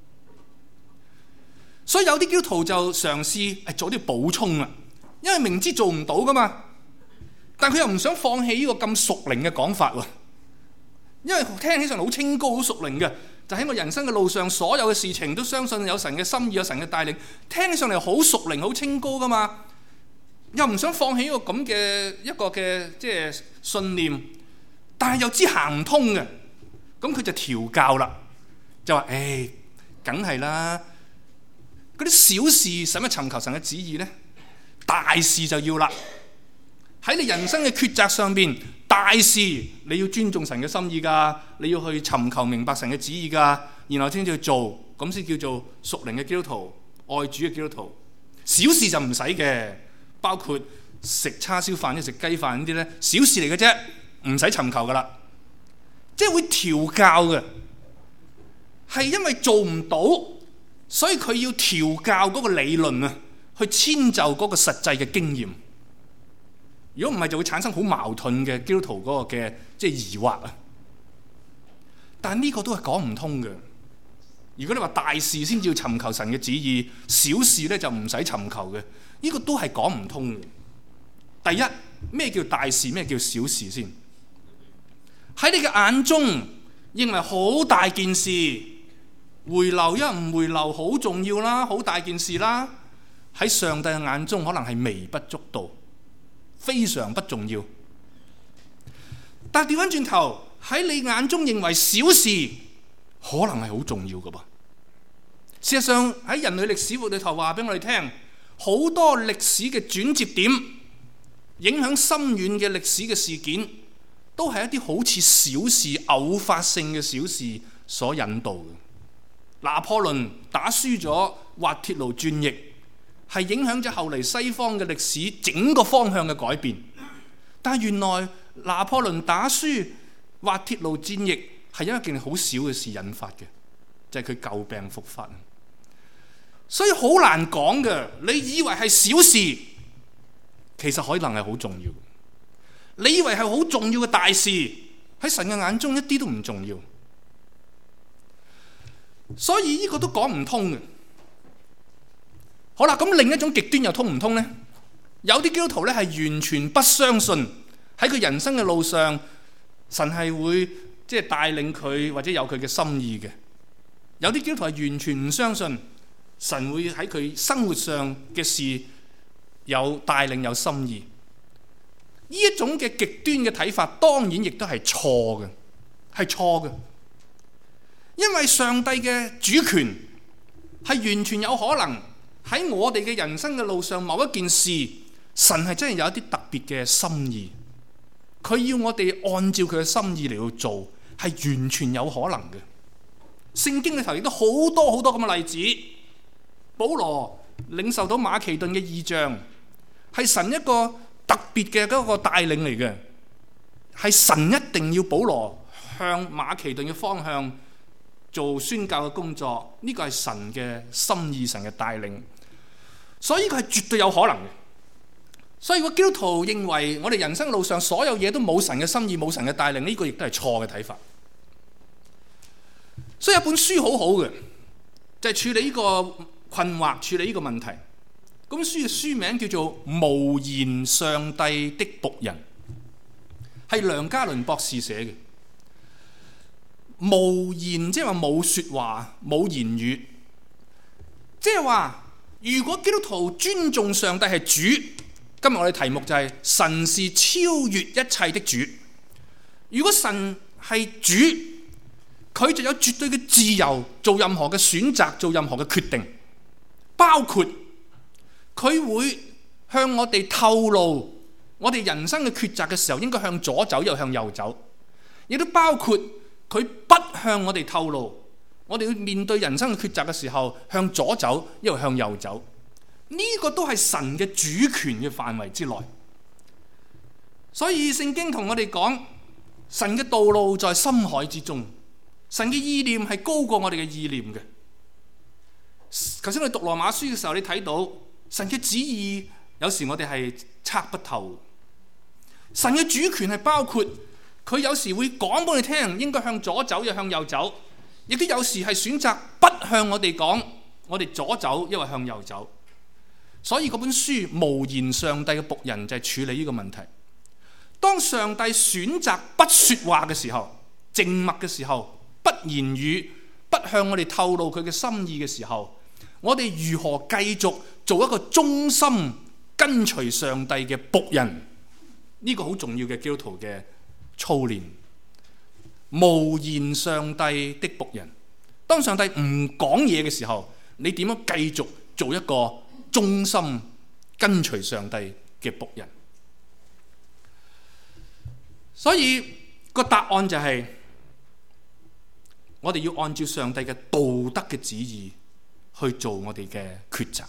所以有啲基督徒就嘗試誒做啲補充啦，因為明知做唔到噶嘛，但佢又唔想放棄呢個咁屬靈嘅講法喎，因為聽起上嚟好清高、好屬靈嘅，就喺我人生嘅路上，所有嘅事情都相信有神嘅心意、有神嘅帶領，聽起上嚟好屬靈、好清高噶嘛，又唔想放棄呢個咁嘅一個嘅即係信念，但係又知行唔通嘅，咁佢就調教啦，就話誒，梗係啦。嗰啲小事使乜尋求神嘅旨意呢？大事就要啦。喺你人生嘅抉擇上邊，大事你要尊重神嘅心意噶，你要去尋求明白神嘅旨意噶，然後先至去做，咁先叫做屬靈嘅基督徒、愛主嘅基督徒。小事就唔使嘅，包括食叉燒飯、食雞飯呢啲呢，小事嚟嘅啫，唔使尋求噶啦。即係會調教嘅，係因為做唔到。所以佢要調教嗰個理論啊，去遷就嗰個實際嘅經驗。如果唔係，就會產生好矛盾嘅基督徒嗰個嘅即係疑惑啊。但係呢個都係講唔通嘅。如果你話大事先至要尋求神嘅旨意，小事咧就唔使尋求嘅，呢個都係講唔通嘅。第一，咩叫大事，咩叫小事先？喺你嘅眼中認為好大件事，回流一唔回流好重要啦，好大件事啦。喺上帝嘅眼中可能係微不足道，非常不重要。但係調翻轉頭，喺你眼中認為小事，可能係好重要㗎噃。事實上喺人類歷史裏頭話俾我哋聽，好多歷史嘅轉折點，影響深遠嘅歷史嘅事件，都係一啲好似小事、偶發性嘅小事所引導嘅。拿破崙打輸咗滑鐵盧戰役，係影響咗後嚟西方嘅歷史整個方向嘅改變。但係原來拿破崙打輸滑鐵盧戰役係因為一件好小嘅事引發嘅，就係佢舊病復發。所以好難講嘅，你以為係小事，其實可能係好重要。你以為係好重要嘅大事，喺神嘅眼中一啲都唔重要。所以呢個都講唔通嘅。好啦，咁另一種極端又通唔通呢？有啲基督徒咧係完全不相信喺佢人生嘅路上，神係會即係帶領佢或者有佢嘅心意嘅。有啲基督徒係完全唔相信神會喺佢生活上嘅事有帶領有心意。呢一種嘅極端嘅睇法，當然亦都係錯嘅，係錯嘅。因為上帝嘅主權係完全有可能喺我哋嘅人生嘅路上某一件事，神係真係有一啲特別嘅心意，佢要我哋按照佢嘅心意嚟到做，係完全有可能嘅。聖經裏頭亦都好多好多咁嘅例子。保羅領受到馬其頓嘅異象，係神一個特別嘅嗰個帶領嚟嘅，係神一定要保羅向馬其頓嘅方向做宣教嘅工作，呢個係神嘅心意，神嘅帶領，所以佢係絕對有可能嘅。所以如果基督徒認為我哋人生路上所有嘢都冇神嘅心意，冇神嘅帶領，呢個亦都係錯嘅睇法。所以有本書好好嘅，就係處理呢個困惑，處理呢個問題。咁書嘅書名叫做《無言上帝的僕人》，係梁家麟博士寫嘅。無言即係話冇說話，冇言語。 即係話，如果基督徒尊重上帝係主，今日我哋題目就係神是超越一切的主。如果神係主，佢就有絕對嘅自由做任何嘅選擇，做任何嘅決定，包括佢會向我哋透露我哋人生嘅抉擇嘅時候應該向左走又向右走，亦都包括佢不向我哋透露我哋要面對人生嘅抉擇嘅時候向左走又向右走。呢、這個都係神嘅主權嘅範圍之內。所以聖經同我哋講，神嘅道路在深海之中，神嘅意念係高過我哋嘅意念嘅。頭先我哋讀羅馬書嘅時候，你睇到神嘅旨意有時我哋係測不透。神嘅主權係包括佢有時會講俾你聽應該向左走又向右走，亦都有時係選擇不向我哋講我哋左走因為向右走。所以嗰本書無言上帝嘅僕人就係處理呢個問題。當上帝選擇不說話嘅時候，靜默嘅時候，不言語，不向我哋透露佢嘅心意嘅時候，我哋如何繼續做一個忠心跟隨上帝嘅僕人？呢、這個好重要嘅基督徒嘅操練。無言上帝的僕人，當上帝唔講嘢嘅時候，你點樣繼續做一個忠心跟隨上帝嘅僕人？所以個答案就係、是、我哋要按照上帝嘅道德嘅旨意去做我哋嘅抉擇。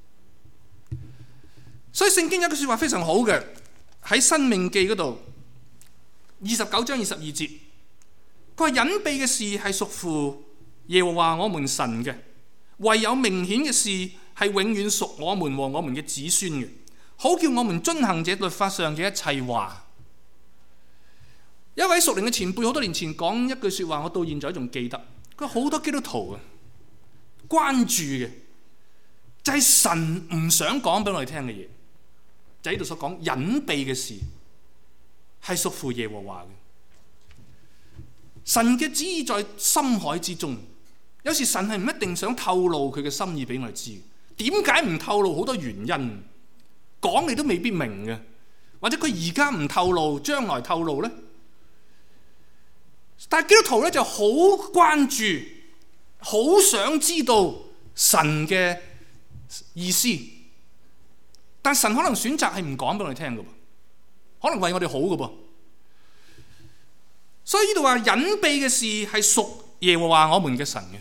所以聖經有句說話非常好嘅，喺申命記嗰度二十九章二十二節，佢話隱秘嘅事係屬乎耶和華我們神嘅，唯有明顯嘅事係永遠屬我們和我們嘅子孫嘅，好叫我們遵行這律法上嘅一切話。一位屬靈嘅前輩好多年前講一句說話，我到現在仲記得。佢好多基督徒啊關注嘅就係神唔想講俾我哋聽嘅嘢，就喺度所講隱秘嘅事係屬乎耶和華嘅。神嘅旨意在深海之中，有時神係唔一定想透露佢嘅心意俾我哋知。點解唔透露？好多原因，講你都未必明嘅，或者佢而家唔透露，將來透露呢？但係基督徒咧就好關注，好想知道神嘅意思，但神可能選擇係唔講俾我哋聽嘅噃，可能為我哋好嘅噃。所以呢度話隱秘嘅事係屬耶和華我們嘅神嘅，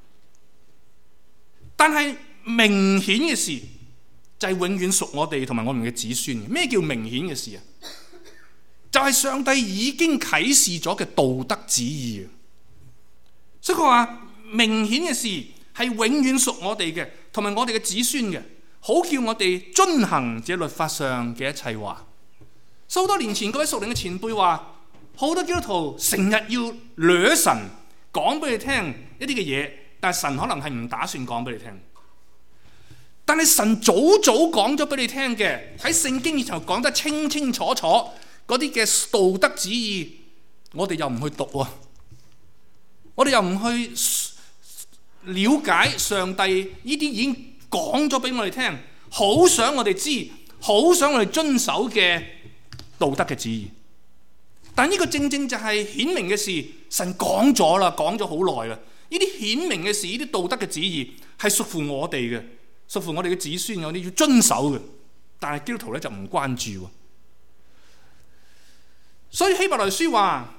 但係明顯嘅事就係永遠屬我哋同埋我們嘅子孫嘅。咩叫明顯嘅事啊？就係上帝已經啟示咗嘅道德旨意。所以佢話明顯嘅事係永遠屬我哋嘅同埋我哋嘅子孫嘅，好叫我哋遵行這律法上嘅一切話。所以好多年前嗰位屬靈嘅前輩話，好多基督徒成日要掠神講俾你聽一啲嘅嘢，但係神可能係唔打算講俾你聽。但係神早早講咗俾你聽嘅，喺聖經裏頭講得清清楚楚。嗰啲嘅道德旨意，我哋又唔去讀喎，我哋又唔去了解上帝呢啲已經講咗俾我哋聽，好想我哋知，好想我哋遵守嘅道德嘅旨意。但呢個正正就係顯明嘅事，神講咗啦，講咗好耐啦。呢啲顯明嘅事，呢啲道德嘅旨意係屬乎我哋嘅，屬乎我哋嘅子孫，我哋要遵守嘅。但係基督徒咧就唔關注喎。所以希伯來書話，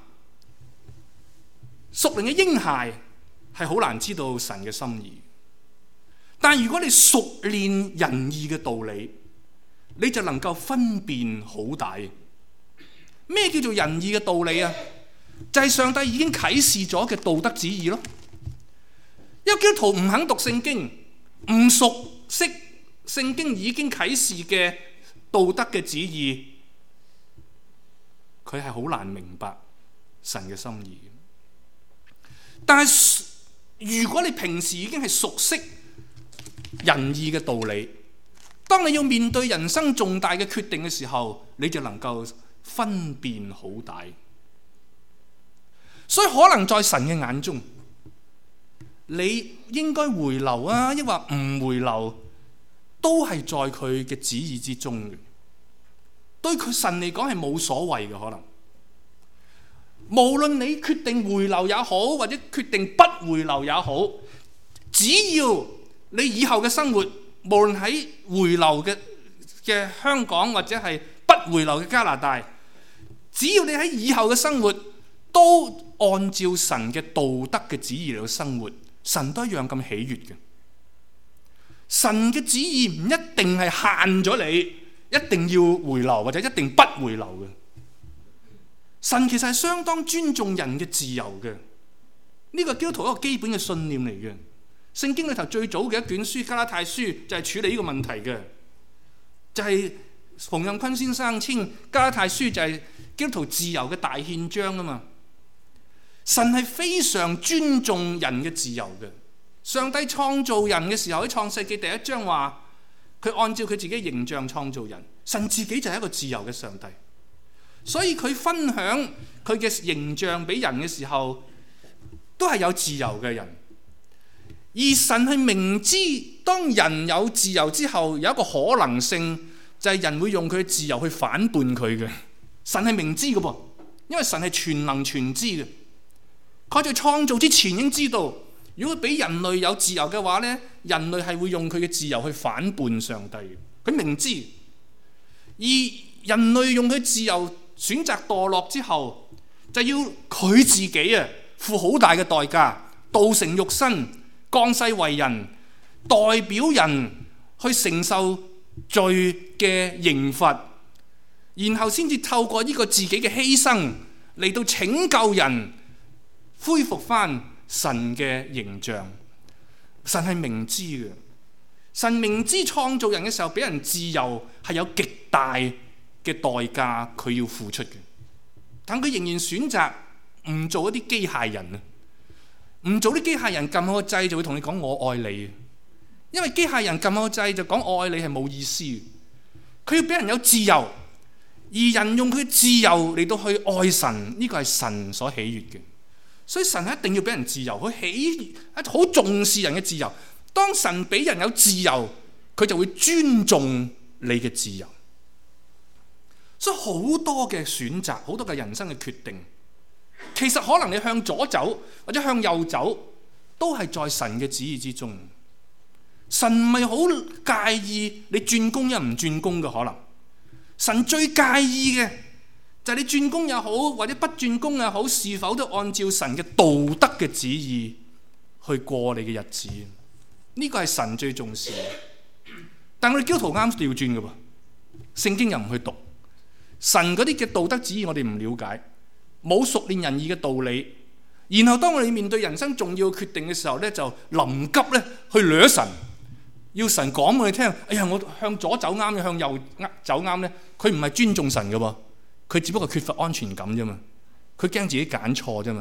屬靈嘅嬰孩係好難知道神嘅心意，但如果你熟練仁義嘅道理，你就能夠分辨好大。咩叫做仁義嘅道理啊？就係、是、上帝已經啟示咗嘅道德旨意咯。因為基督徒唔肯讀聖經，唔熟悉聖經已經啟示嘅道德嘅旨意，佢係好難明白神嘅心意。但係如果你平時已經係熟悉仁義嘅道理，當你要面對人生重大嘅決定嘅時候，你就能夠分辨好大。所以可能在神嘅眼中， 你應該回流啊，抑或唔回流，都係在佢嘅旨意之中嘅。對佢神嚟講係冇所謂嘅，可能無論你決定回流也好，或者決定不回流也好，只要你以後嘅生活，無論喺回流嘅嘅香港或者係不回流嘅加拿大，只要你喺以後嘅生活都按照神嘅道德嘅旨意嚟到生活，神都一樣咁喜悅嘅。神嘅旨意唔一定係限咗你一定要回流或者一定不回流嘅。神其實係相當尊重人嘅自由嘅，呢個基督徒一個基本嘅信念嚟嘅。聖經裏頭最早嘅一卷書加拉太書就係處理呢個問題嘅，就係馮蔭坤先生稱加拉太書就係基督徒自由嘅大憲章啊嘛。神係非常尊重人嘅自由嘅。上帝創造人嘅時候喺創世記第一章話，佢按照佢自己嘅形象創造人，神自己就係一個自由嘅上帝，所以佢分享佢嘅形象俾人嘅時候，都係有自由嘅人。而神係明知當人有自由之後，有一個可能性就係人會用佢嘅自由去反叛佢嘅。神係明知嘅噃，因為神係全能全知嘅。佢在創造之前已經知道，如果俾人類有自由嘅話呢，人類係會用佢嘅自由去反叛上帝。佢明知，而人類用佢自由選擇墮落之後，就要佢自己啊付好大嘅代價，道成肉身，降世為人，代表人去承受罪嘅刑罰，然後先至透過呢個自己嘅犧牲嚟到拯救人，恢復翻神嘅形象。神係明知嘅，神明知創造人嘅時候俾人自由係有極大嘅代價佢要付出嘅，但佢仍然選擇唔做一啲機械人啊，唔做啲機械人撳個掣就會同你講我愛你，因為機械人撳個掣就講我愛你係冇意思嘅。佢要俾人有自由，而人用佢自由嚟到去愛神，呢個係神所喜悅嘅。所以神係一定要俾人自由，佢喜好重視人嘅自由。當神俾人有自由，佢就會尊重你嘅自由。所以好多嘅選擇，好多嘅人生嘅決定，其實可能你向左走或者向右走，都係在神嘅旨意之中。神唔係好介意你轉工又唔轉工嘅可能，神最介意嘅就係你轉工又好，或者不轉工又好，是否都按照神嘅道德嘅旨意去過你嘅日子？呢個係神最重視嘅。但我哋基督徒啱調轉嘅噃，聖經又唔去讀，神嗰啲嘅道德旨意我哋唔了解，冇熟練仁義嘅道理。然後當我哋面對人生重要決定嘅時候咧，就臨急咧去掠神，要神講我哋聽。哎呀，我向左走啱，向右走啱咧，佢唔係尊重神嘅喎。佢只不過缺乏安全感啫嘛，佢驚自己揀錯啫嘛，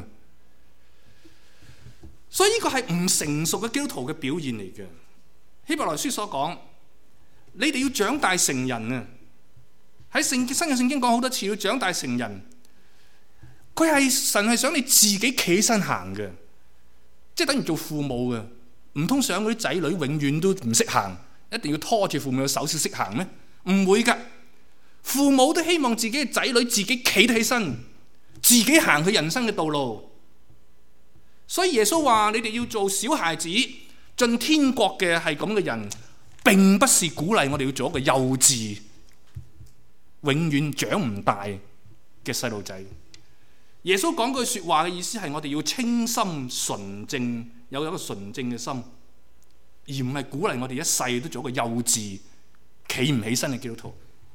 所以呢個係唔成熟嘅基督徒嘅表現嚟嘅。希伯來書所講，你哋要長大成人啊！喺聖新嘅聖經講好多次，要長大成人。佢係神係想你自己企身行嘅，即係等於做父母嘅，唔通想嗰啲仔女永遠都唔識行，一定要拖住父母嘅手先識行咩？唔會㗎。父母都希望自己嘅仔女自己企起身，自己行佢人生嘅道路。所以耶穌話：你哋要做小孩子，進天國嘅係咁嘅人，並不是鼓勵我哋要做一個幼稚、永遠長唔大嘅細路仔。耶穌講句說話嘅意思係我哋要清心純正，有一個純正嘅心，而唔係鼓勵我哋一世都做一個幼稚、企唔起身嘅基督徒。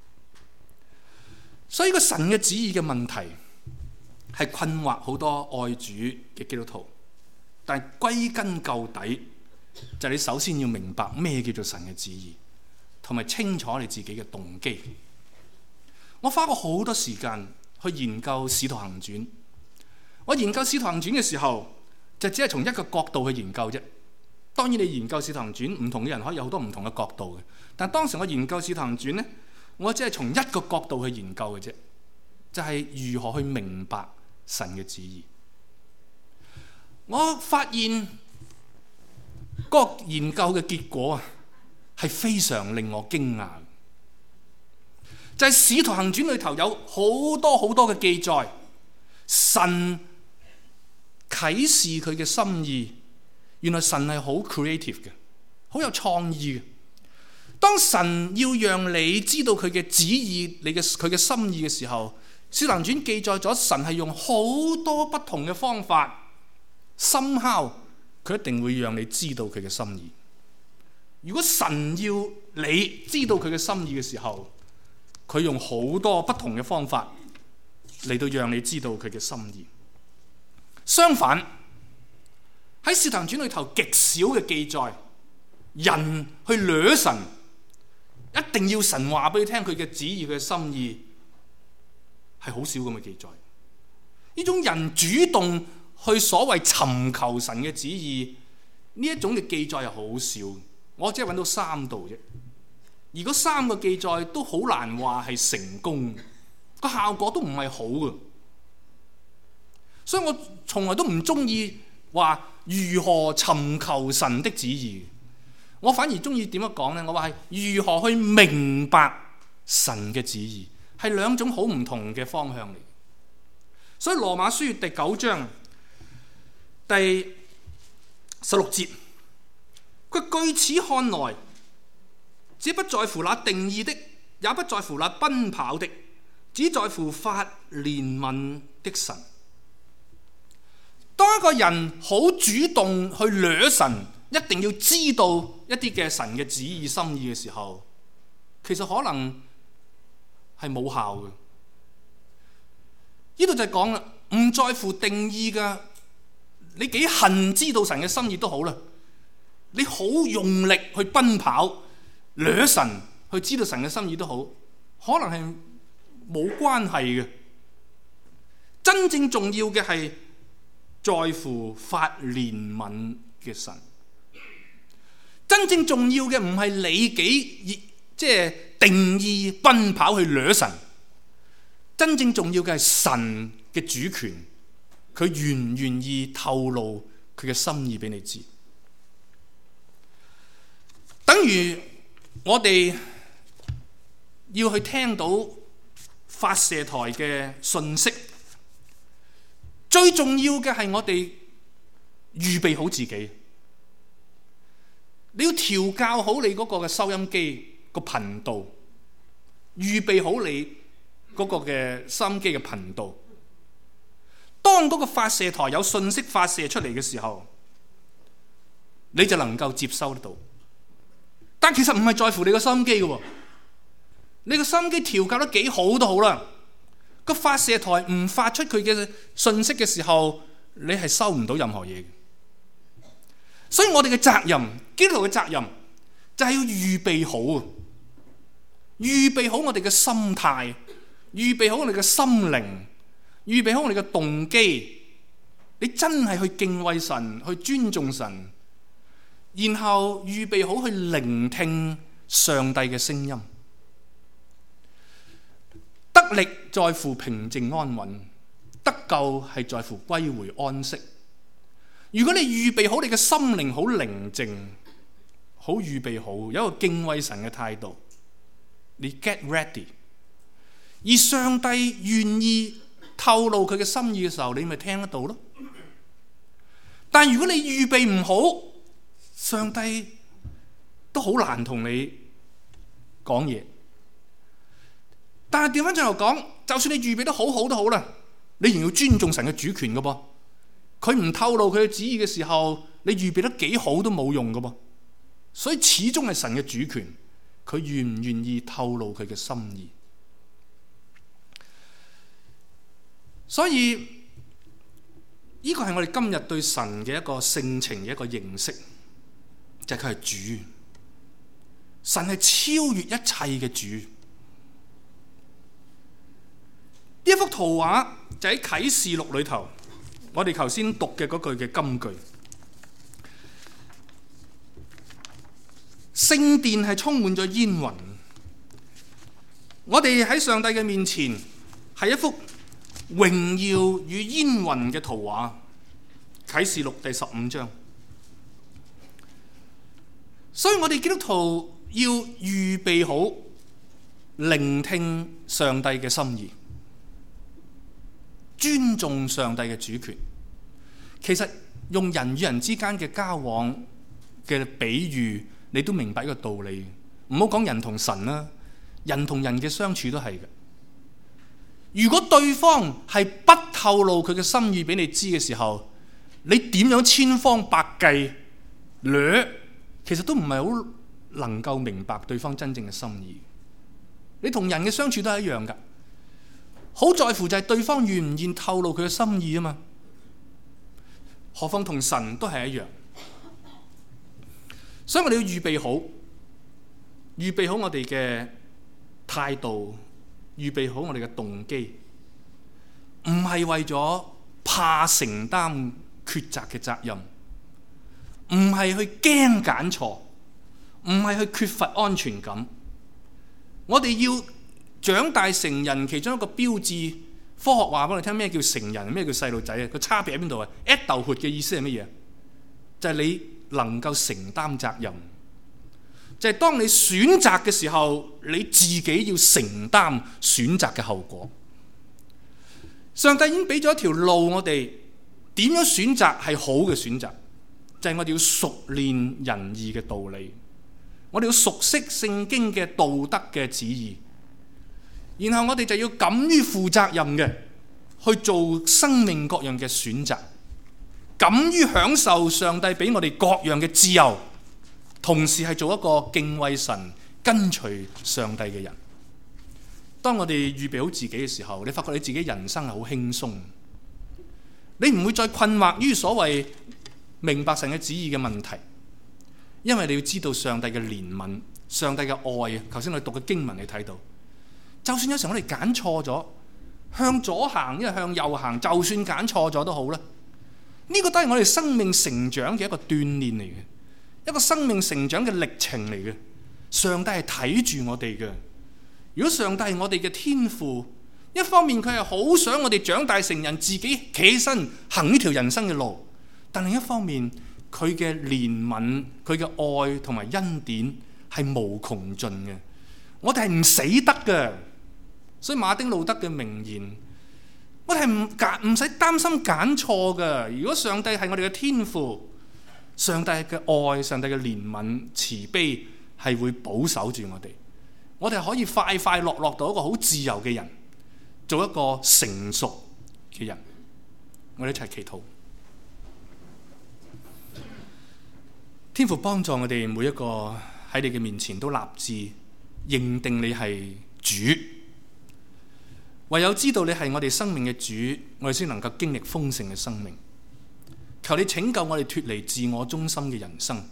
所以個神嘅旨意嘅問題係困惑好多愛主嘅基督徒，但係歸根究底就係你首先要明白咩叫做神嘅旨意，同埋清楚你自己嘅動機。我花過好多時間去研究《使徒行傳》，我研究《使徒行傳》嘅時候就只係從一個角度去研究啫。當然你研究《使徒行傳》，唔同嘅人可以有好多唔同嘅角度嘅，但當時我研究《使徒行傳》呢，我只係從一個角度去研究嘅啫，就係如何去明白神嘅旨意。我發現嗰個研究嘅結果啊，係非常令我驚訝。就係《使徒行傳》裏頭有好多好多嘅記載，神啟示佢嘅心意。原來神係好 creative 嘅，好有創意嘅。當神要讓你知道佢嘅旨意，你嘅佢嘅心意嘅時候，《使徒行傳》記載咗神係用好多不同嘅方法，深敲佢一定會讓你知道佢嘅心意。如果神要你知道佢嘅心意嘅時候，佢用好多不同嘅方法嚟到讓你知道佢嘅心意。相反，喺《使徒行傳》裏頭極少嘅記載，人去掠神，一定要神話俾你聽佢嘅旨意、佢嘅心意，係好少咁嘅記載。呢種人主動去所謂尋求神嘅旨意，呢一種嘅記載係好少。我只係揾到三度啫，而嗰三個記載都好難話係成功，個效果都唔係好嘅。所以我從來都唔中意話如何尋求神的旨意，我反而中意點樣講呢？我話係如何去明白神嘅旨意，係兩種好唔同嘅方向嚟。所以羅馬書第九章第十六節，佢據此看來，只不在乎那定義的，也不在乎那奔跑的，只在乎發憐憫的神。當一個人好主動去掠神，一定要知道一啲嘅神嘅旨意心意嘅時候，其實可能係冇效嘅。呢度就係講啦，唔在乎定義㗎，你幾恨知道神嘅心意都好啦，你好用力去奔跑掠神，去知道神嘅心意都好，可能係冇關係嘅。真正重要嘅係在乎發憐憫嘅神。真正重要嘅唔係你幾即係定義奔跑去掠神，真正重要嘅係神嘅主權，佢願唔願意透露佢嘅心意俾你知。等於我哋要去聽到發射台嘅訊息，最重要嘅係我哋預備好自己。你要調校好你嗰個嘅收音機個頻道，預備好你嗰個嘅收音機嘅頻道。當嗰個發射台有訊息發射出嚟嘅時候，你就能夠接收得到。但其實唔係在乎你個收音機嘅喎，你個收音機調校得幾好都好啦，個發射台唔發出佢嘅訊息嘅時候，你係收唔到任何嘢嘅。所以我哋嘅責任，基督徒嘅責任就係要預備好，預備好我哋嘅心態，預備好我哋嘅心靈，預備好我哋嘅動機。你真係去敬畏神，去尊重神，然後預備好去聆聽上帝嘅聲音。得力在乎平靜安穩，得救係在乎歸回安息。如果你預備好你嘅心靈好寧靜，好預備好，有一個敬畏神嘅態度，你 get ready， 而上帝願意透露佢嘅心意嘅時候，你咪聽得到咯。但如果你預備唔好，上帝都好難同你講嘢。但係調翻轉頭講，就算你預備得好好都好啦，你仍要尊重神嘅主權噶噃。佢唔透露佢嘅旨意嘅時候，你預備得幾好都冇用噶噃。所以始終係神嘅主權，佢願唔願意透露佢嘅心意。所以呢個係我哋今日對神嘅一個性情嘅一個認識，就係佢係主，神係超越一切嘅主。呢一幅圖畫就喺啟示錄裏頭，我哋頭先讀嘅嗰句嘅金句，聖殿係充滿咗煙雲。我哋喺上帝嘅面前係一幅榮耀與煙雲嘅圖畫。啟示錄第十五章， 所以我哋基督徒要預備好聆聽上帝嘅心意，尊重上帝嘅主權。其實用人與人之間嘅交往嘅比喻，你都明白一個道理。唔好講人同神啦，人同人嘅相處都係嘅。如果對方係不透露佢嘅心意俾你知嘅時候，你點樣千方百計掠，其實都唔係好能夠明白對方真正嘅心意。你同人嘅相處都係一樣噶，好在乎就係對方願唔願透露佢嘅心意啊嘛。何況同神都係一樣，所以我哋要預備好，預備好我哋嘅態度，預備好我哋嘅動機，唔係為咗怕承擔抉擇嘅責任，唔係去驚揀錯，唔係去缺乏安全感。我哋要長大成人，其中一個標誌，科學話俾我哋聽咩叫成人，咩叫細路仔啊？個差別喺邊度啊？adulthood嘅意思係乜嘢？就係你能夠承擔責任，就係當你選擇嘅時候，你自己要承擔選擇嘅後果。上帝已經俾咗一條路，我哋點樣選擇係好嘅選擇，就係我哋要熟練仁義嘅道理，我哋要熟悉聖經嘅道德嘅旨意，然後我哋就要敢於負責任嘅去做生命各樣嘅選擇，敢於享受上帝俾我哋各樣嘅自由，同時係做一個敬畏神、跟隨上帝嘅人。當我哋預備好自己嘅時候，你發覺你自己人生係好輕鬆，你唔會再困惑於所謂明白神嘅旨意嘅問題，因為你要知道上帝嘅憐憫、上帝嘅愛。頭先我哋讀嘅經文你睇到，就算有時候我哋揀錯咗，向左行因為向右行，就算揀錯咗都好啦，呢個都係我哋生命成長嘅一個鍛鍊嚟嘅，一個生命成長嘅歷程嚟嘅。上帝係睇住我哋嘅。如果上帝係我哋嘅天父，一方面佢係好想我哋長大成人，自己企起身行呢條人生嘅路，但另一方面佢嘅憐憫、佢嘅愛同埋恩典係無窮盡嘅。我哋係唔死得嘅。所以馬丁路德嘅名言，我哋係唔揀唔使擔心揀錯嘅。如果上帝係我哋嘅天父，上帝嘅愛、上帝嘅憐憫、慈悲係會保守住我哋。我哋可以快快樂樂到一個好自由嘅人，做一個成熟嘅人。我哋一齊祈禱，天父幫助我哋每一個喺你嘅面前都立志認定你係主。唯有知道你係我哋生命嘅主，我哋先能夠經歷豐盛嘅生命。求你拯救我哋脫離自我中心嘅人生，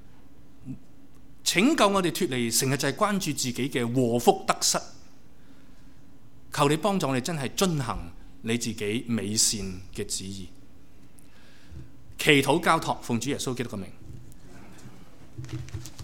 拯救我哋脫離成日就係關注自己嘅禍福得失。求你幫助我哋真係遵行你自己美善嘅旨意。祈禱交託，奉主耶穌基督嘅名。